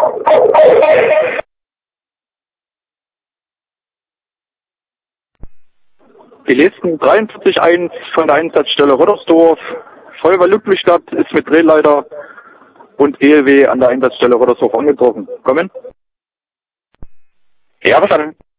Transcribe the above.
Die Listen 43.1 von der Einsatzstelle Rottersdorf. Feuerwehr Ludwigstadt ist mit Drehleiter und ELW an der Einsatzstelle Rottersdorf angetroffen. Kommen? Ja, verstanden.